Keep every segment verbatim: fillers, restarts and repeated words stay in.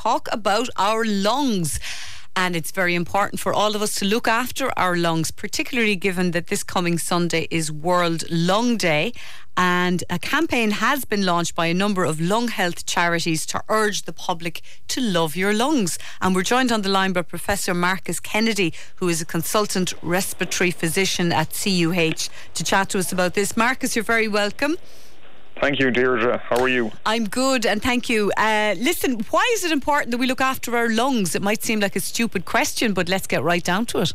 talk about our lungs. And it's very important for all of us to look after our lungs, particularly given that this coming Sunday is World Lung Day. And a campaign has been launched by a number of lung health charities to urge the public to love your lungs. And we're joined on the line by Professor Marcus Kennedy, who is a consultant respiratory physician at C U H, to chat to us about this. Marcus, you're very welcome. Thank you, Deirdre. How are you? I'm good, and thank you. Uh, listen, why is it important that we look after our lungs? It might seem like a stupid question, but let's get right down to it.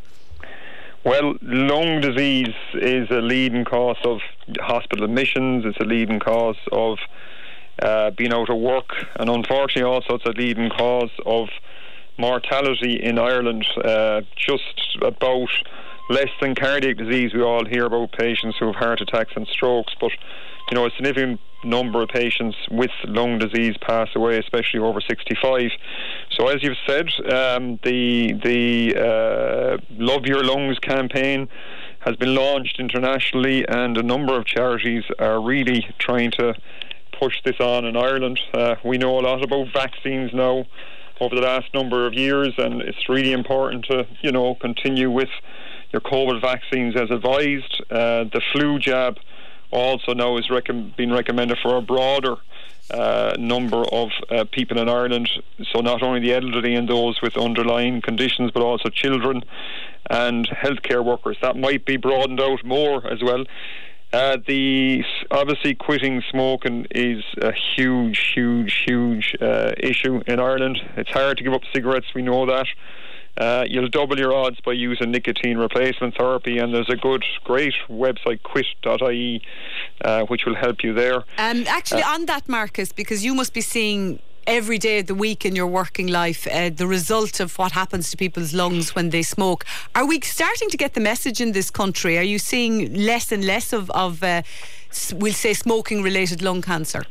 Well, lung disease is a leading cause of hospital admissions. It's a leading cause of uh, being out of work, and unfortunately also it's a leading cause of mortality in Ireland. Uh, just about less than cardiac disease, we all hear about patients who have heart attacks and strokes, but you know, a significant number of patients with lung disease pass away, especially over sixty-five. So as you've said, um, the the uh, Love Your Lungs campaign has been launched internationally, and a number of charities are really trying to push this on in Ireland. Uh, we know a lot about vaccines now over the last number of years, and it's really important to, you know, continue with your COVID vaccines as advised. Uh, the flu jab also now is rec- being recommended for a broader uh, number of uh, people in Ireland, so not only the elderly and those with underlying conditions, but also children and healthcare workers. That might be broadened out more as well. Uh, the obviously quitting smoking is a huge, huge, huge uh, issue in Ireland. It's hard to give up cigarettes, we know that. Uh, you'll double your odds by using nicotine replacement therapy, and there's a good, great website, quit dot I E, uh, which will help you there. Um, actually, uh, on that, Marcus, because you must be seeing every day of the week in your working life uh, the result of what happens to people's lungs when they smoke. Are we starting to get the message in this country? Are you seeing less and less of, of uh, we'll say, smoking-related lung cancer?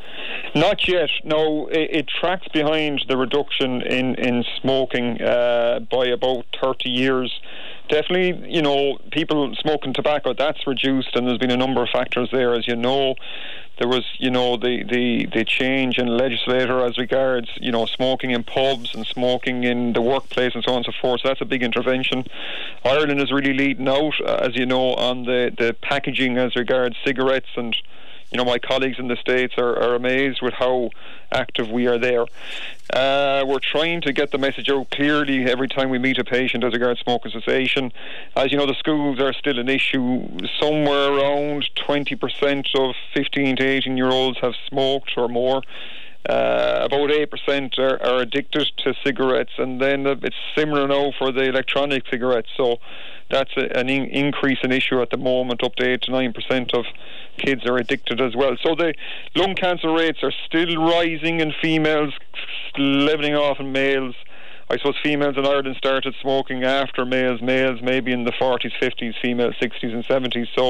Not yet. No, it, it tracks behind the reduction in, in smoking uh, by about thirty years. Definitely, you know, people smoking tobacco, that's reduced, and there's been a number of factors there. As you know, there was, you know, the, the, the change in legislator as regards, you know, smoking in pubs and smoking in the workplace and so on and so forth. So that's a big intervention. Ireland is really leading out, uh, as you know, on the, the packaging as regards cigarettes, and you know, my colleagues in the States are, are amazed with how active we are there. Uh, we're trying to get the message out clearly every time we meet a patient as regards smoking cessation. As you know, the schools are still an issue. Somewhere around twenty percent of fifteen to eighteen year olds have smoked or more. Uh, about eight percent are, are addicted to cigarettes, and then it's similar now for the electronic cigarettes. So that's a, an in, increase in issue at the moment. Up to eight to nine percent of kids are addicted as well. So the lung cancer rates are still rising in females, leveling off in males. I suppose females in Ireland started smoking after males. Males maybe in the forties, fifties, females sixties and seventies. So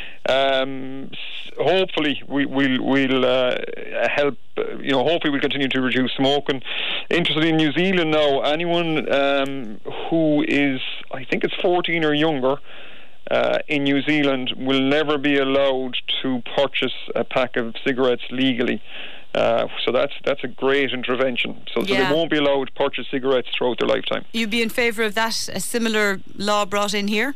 um, hopefully we, we'll, we'll uh, help, you know, hopefully we'll continue to reduce smoking. Interested in New Zealand now, anyone um, who is, I think it's fourteen or younger, Uh, in New Zealand will never be allowed to purchase a pack of cigarettes legally. Uh, so that's that's a great intervention. So, so yeah. they won't be allowed to purchase cigarettes throughout their lifetime. You'd be in favour of that, a similar law brought in here?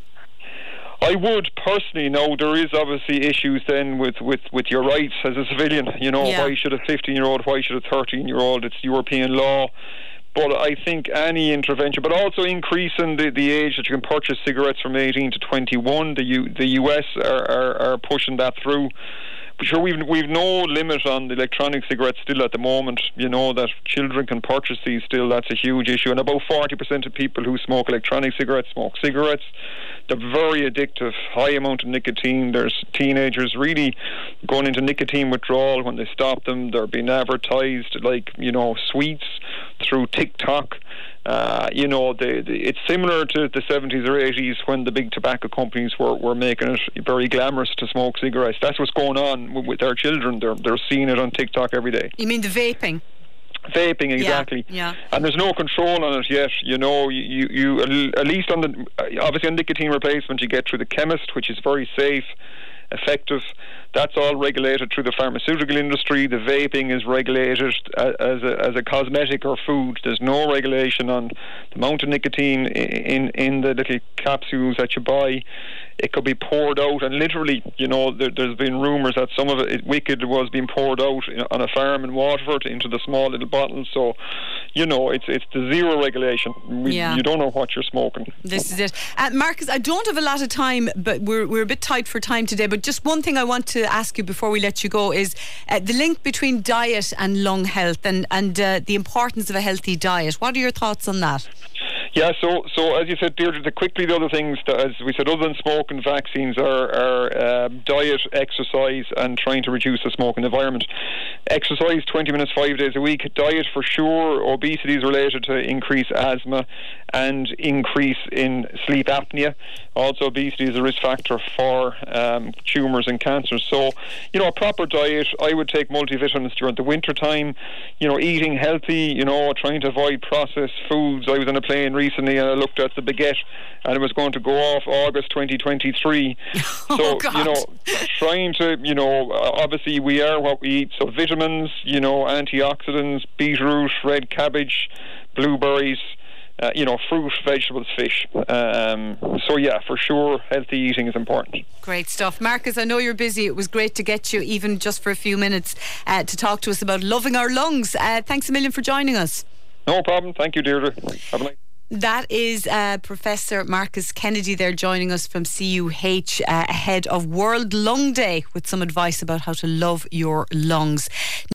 I would personally. No, there is obviously issues then with, with, with your rights as a civilian. You know, yeah. why should a fifteen year old, why should a thirteen year old? It's European law. But I think any intervention, but also increasing the, the age that you can purchase cigarettes from eighteen to twenty-one. The U, the U S are, are, are pushing that through. But sure, we've we've no limit on the electronic cigarettes still at the moment. You know that children can purchase these still. That's a huge issue. And about forty percent of people who smoke electronic cigarettes smoke cigarettes. They're very addictive, high amount of nicotine. There's teenagers really going into nicotine withdrawal when they stop them. They're being advertised like, you know, sweets through TikTok. Uh, you know, they, they, it's similar to the seventies or eighties when the big tobacco companies were, were making it very glamorous to smoke cigarettes. That's what's going on with, with our children. They're they're seeing it on TikTok every day. You mean the vaping? Vaping, exactly. Yeah, yeah. And there's no control on it yet. You know, you, you at least on the obviously on nicotine replacement, you get through the chemist, which is very safe. effective. That's all regulated through the pharmaceutical industry. The vaping is regulated as a, as a cosmetic or food. There's no regulation on the amount of nicotine in, in the little capsules that you buy. It could be poured out, and literally, you know, there, there's been rumours that some of it, Wicked, was being poured out on a farm in Waterford into the small little bottles. So, you know, it's it's the zero regulation. We, yeah. You don't know what you're smoking. This is it. Uh, Marcus, I don't have a lot of time, but we're we're a bit tight for time today. But just one thing I want to ask you before we let you go is uh, the link between diet and lung health, and and uh, the importance of a healthy diet. What are your thoughts on that? Yeah, so so as you said, Deirdre, the quickly the other things that, as we said, other than smoking, vaccines are, are uh, diet, exercise, and trying to reduce the smoking environment. Exercise twenty minutes, five days a week. Diet for sure. Obesity is related to increased asthma and increase in sleep apnea. Also, obesity is a risk factor for um, tumours and cancers. So, you know, a proper diet. I would take multivitamins during the winter time. You know, eating healthy. You know, trying to avoid processed foods. I was on a plane recently and I looked at the baguette and it was going to go off August twenty twenty-three. Oh, so, God. you know, trying to, you know, obviously we are what we eat. So vitamins, you know, antioxidants, beetroot, red cabbage, blueberries, uh, you know, fruit, vegetables, fish. Um, so, yeah, for sure, healthy eating is important. Great stuff. Marcus, I know you're busy. It was great to get you, even just for a few minutes, uh, to talk to us about loving our lungs. Uh, thanks a million for joining us. No problem. Thank you, Deirdre. Have a nice That is uh, Professor Marcus Kennedy there joining us from C U H uh, ahead of World Lung Day with some advice about how to love your lungs.